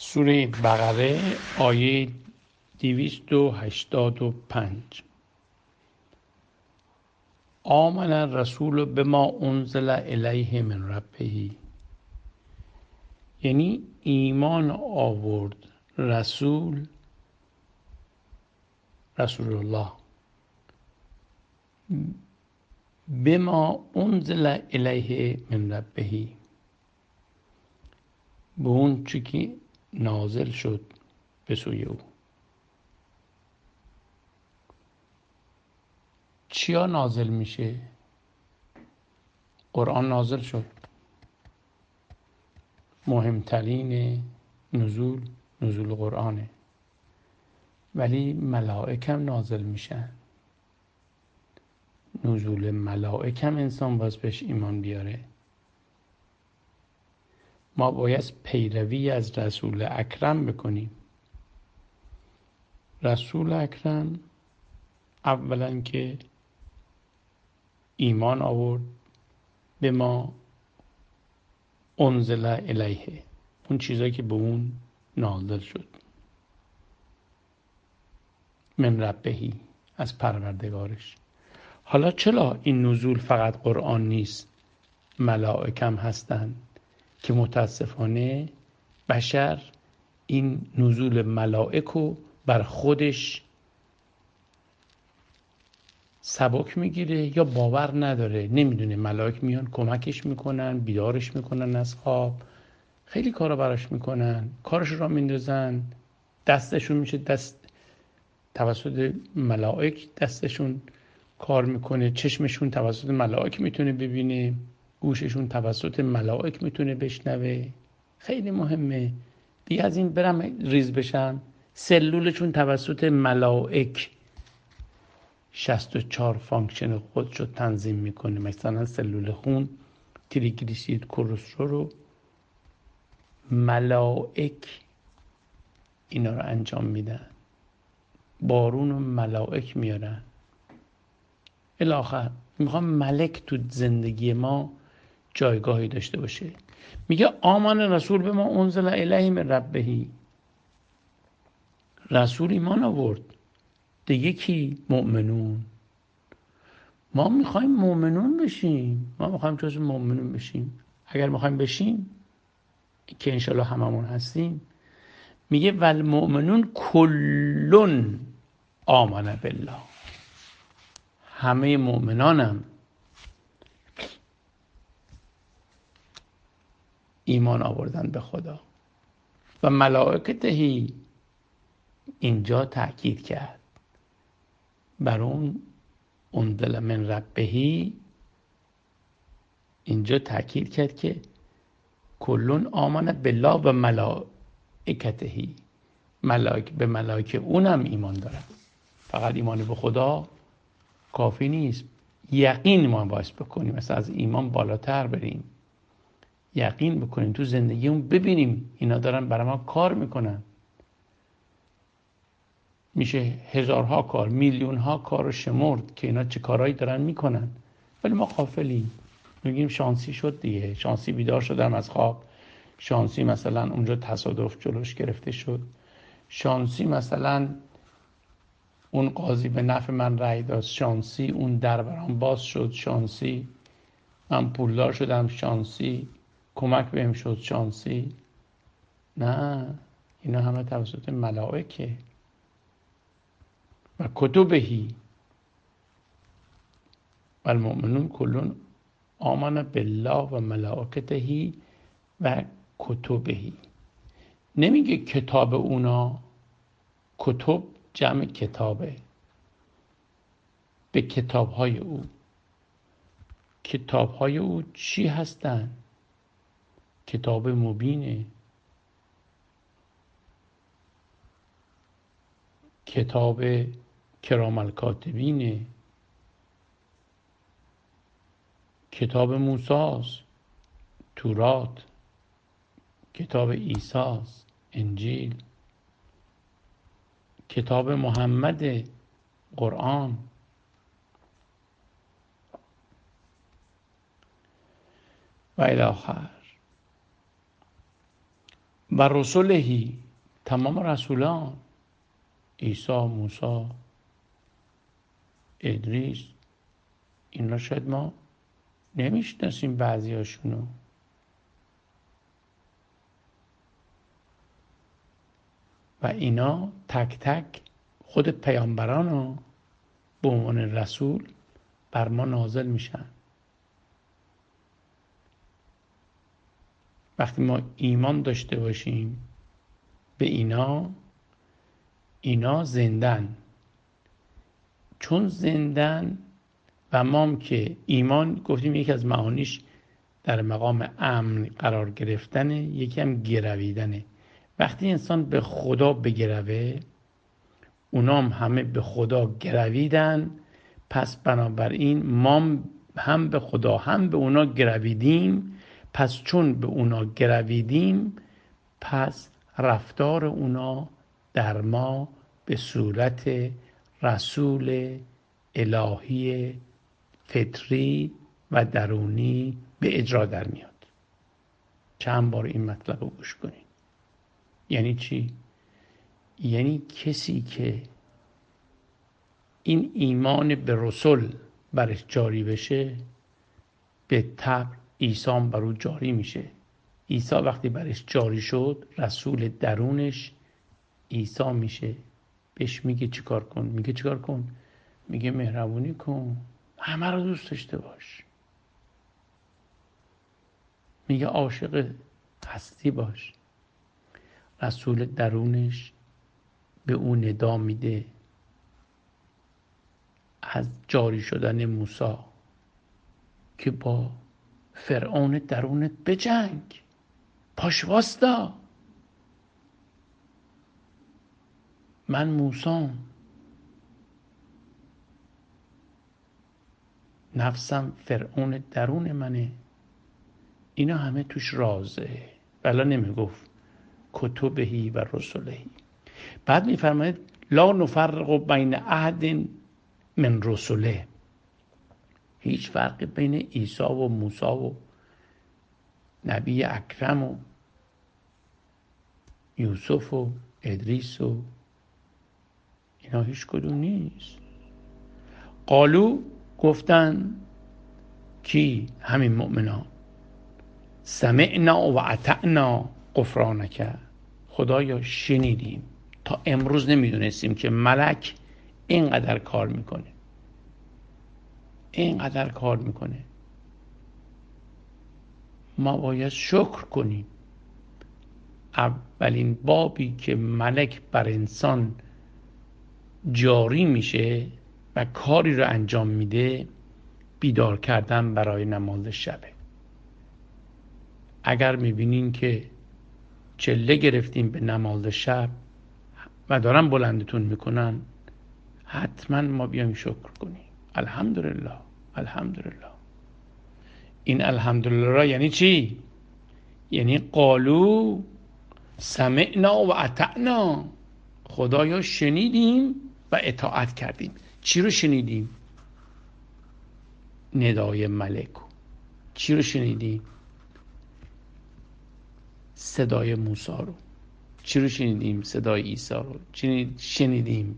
سوره بقره آیه 285. آمن الرسول بما انزل الیه من ربه، یعنی ایمان آورد رسول الله بما انزل الیه من ربه، به اون چی که نازل شد به سوی او. چیا نازل میشه؟ قرآن نازل شد. مهمترین نزول قرآنه، ولی ملائک هم نازل میشن. نزول ملائک هم انسان باز بهش ایمان بیاره. ما باید پیروی از رسول اکرم بکنیم. رسول اکرم اولا که ایمان آورد به ما انزل الیه، اون چیزایی که به اون نازل شد، من ربهی، از پروردگارش. حالا چرا این نزول فقط قرآن نیست، ملائک هم هستن که متاسفانه بشر این نزول ملائک رو بر خودش سبک میگیره یا باور نداره، نمیدونه ملائک میان کمکش میکنن، بیدارش میکنن از خواب، خیلی کارا براش میکنن، کارش را میندازن، دستشون میشه توسط ملائک دستشون کار میکنه، چشمشون توسط ملائک میتونه ببینه، گوششون توسط ملائک میتونه بشنوه. خیلی مهمه. دیگه از این برم ریز بشم، سلولشون توسط ملائک 64 فانکشن خودشو تنظیم میکنه. مثلا سلول خون، تریگلیسیرید، کلسترول رو ملائک اینا رو انجام میدن. بارون و ملائک میارن. الاخر میخوام ملک تو زندگی ما جایگاهی داشته باشه. میگه آمن رسول به ما انزل الیه من ربه، رسول ایمان آورد. دیگه کی؟ مؤمنون. ما میخوایم مؤمنون بشیم، ما میخوایم جز مؤمنون بشیم. اگر میخوایم بشیم که انشالله هممون هستیم، میگه والمؤمنون کلون آمن بالله، همه مؤمنانم ایمان آوردن به خدا. و ملائکته، اینجا تأکید کرد بر اون انزل من ربهی، اینجا تأکید کرد که کلون آمن بالله و ملائکته، به ملائکه اونم ایمان دارن. فقط ایمان به خدا کافی نیست، یقین ما باید بکنیم، مثلا از ایمان بالاتر بریم، یقین بکنیم تو زندگیمون، ببینیم اینا دارن برای ما کار میکنن. میشه هزارها کار، میلیونها کار رو شمرد که اینا چه کارهایی دارن میکنن، ولی ما غافلیم. میگیم شانسی شد دیگه، شانسی بیدار شدم از خواب، شانسی مثلا اونجا تصادف جلوش گرفته شد، شانسی مثلا اون قاضی به نفع من رأی داد، شانسی اون در برام باز شد، شانسی من پولدار شدم، شانسی کمک بهم شد، شانسی. نه، اینا همه توسط ملائکه. و کتبهی و المؤمنون کلون آمن بالله و ملائکته و کتبهی. نمیگه کتاب اونا، کتب جمع کتابه، به کتابهای او. کتابهای او چی هستن؟ کتاب مبینه، کتاب کرام الکاتبینه، کتاب موسیٰ، تورات، کتاب عیسی، انجیل، کتاب محمد، قرآن. و الی آخر. و رسولهی، تمام رسولان، عیسی، موسی، ادریس، اینا شاید ما نمیشناسیم بعضیاشونو، و اینا تک تک خود پیامبران ها به عنوان رسول بر ما نازل میشن. وقتی ما ایمان داشته باشیم به اینا زندن، چون زندن و ما هم که ایمان گفتیم یکی از معانیش در مقام امن قرار گرفتنه، یکی هم گرویدنه. وقتی انسان به خدا بگروه، اونام همه به خدا گرویدن، پس بنابراین ما هم به خدا هم به اونا گرویدیم، پس چون به اونا گرویدیم، پس رفتار اونا در ما به صورت رسول الهی فطری و درونی به اجرا در میاد. چند بار این مطلب رو گوش کنید. یعنی چی؟ یعنی کسی که این ایمان به رسول برش جاری بشه، به طبع عیسی هم بر او جاری میشه. عیسی وقتی برش جاری شد، رسول درونش عیسی میشه. بهش میگه چیکار کن؟ میگه چیکار کن؟ میگه مهربونی کن، همه رو دوست داشته باش. میگه عاشق هستی باش. رسول درونش به اون ندا میده از جاری شدن موسی که با فرعون درونت بجنگ، پاش واستا، من موسام، نفسم فرعون درون منه. اینا همه توش رازه، بلا نمیگفت کتبهی و رسولهی. بعد میفرماید لا نفرق بین احد من رسله، هیچ فرقی بین عیسی و موسی و نبی اکرم و یوسف و ادریس و اینا هیچ کدوم نیست. قالو، گفتن کی؟ همین مؤمنان. سمعنا و اطعنا غفرانک، خدایا شنیدیم. تا امروز نمیدونستیم که ملک اینقدر کار میکنه، اینقدر کار میکنه. ما باید شکر کنیم. اولین بابی که ملک بر انسان جاری میشه و کاری رو انجام میده، بیدار کردن برای نماز شبه. اگر میبینین که چله گرفتیم به نماز شب و دارن بلندتون میکنن، حتما ما بیایم شکر کنیم. الحمدلله، الحمدلله. این الحمدلله یعنی چی؟ یعنی قالو سمعنا و اطعنا، خدایا شنیدیم و اطاعت کردیم. چی رو شنیدیم؟ ندای ملک. چی رو شنیدیم؟ صدای موسی رو. چی رو شنیدیم؟ صدای عیسی رو. شنیدیم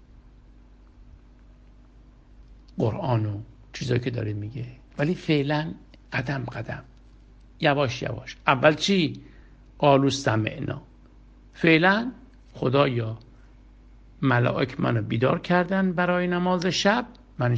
قرآن و چیزایی که داره میگه. ولی فعلا قدم قدم، یواش یواش. اول چی؟ قالوا سمعنا. فعلا خدایا ملائک منو بیدار کردن برای نماز شب، من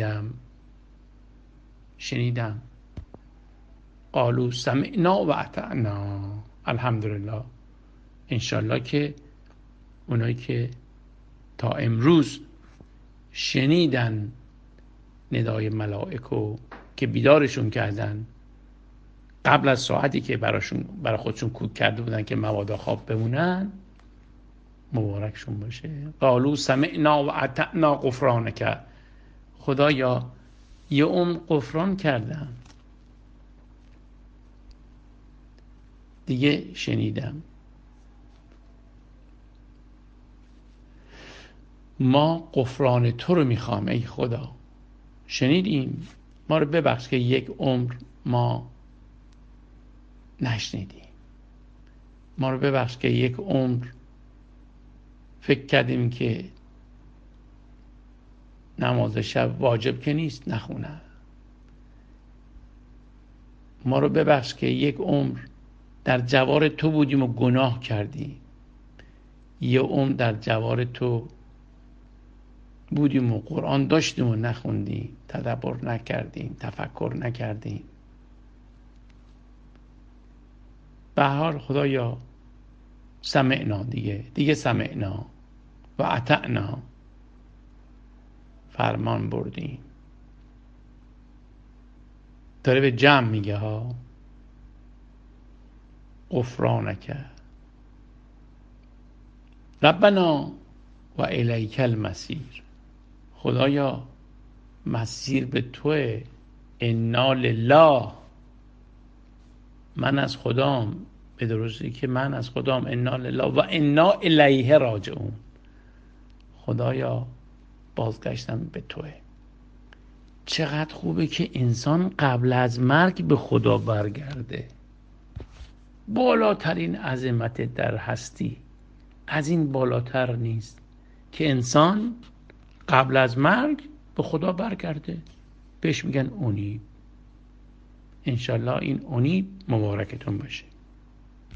شنیدم. قالوا سمعنا و اطعنا. الحمدلله. انشالله که اونایی که تا امروز شنیدن ندای ملائکو که بیدارشون کردن قبل از ساعتی که برای خودشون کوک کرده بودن که مبادا خواب بمونن، مبارکشون باشه. قالوا سمعنا و اطعنا غفرانک، خدایا یه عمر غفران کردم، دیگه شنیدم. ما غفران تو رو میخوام ای خدا. شنیدیم، ما رو ببخش که یک عمر ما نشنیدیم. ما رو ببخش که یک عمر فکر کردیم که نماز شب واجب که نیست نخونم. ما رو ببخش که یک عمر در جوار تو بودیم و گناه کردیم. یه عمر در جوار تو بودیم و قرآن داشتیم و نخوندیم، تدبر نکردیم، تفکر نکردیم. به هر حال خدایا سمعنا، دیگه سمعنا و اطعنا، فرمان بردیم. داره به جمع میگه ها، غفرانک ربنا و الیک المصیر. خدایا مسیر به توه. انا لله، من از خدام، به درستی که من از خدام، انا لله و انا الیه راجعون. خدایا بازگشتم به توه. چقدر خوبه که انسان قبل از مرگ به خدا برگرده. بالاترین عظمت در هستی از این بالاتر نیست که انسان قبل از مرگ به خدا برگرده. بهش میگن اونیب. انشالله این اونیب مبارکتون باشه.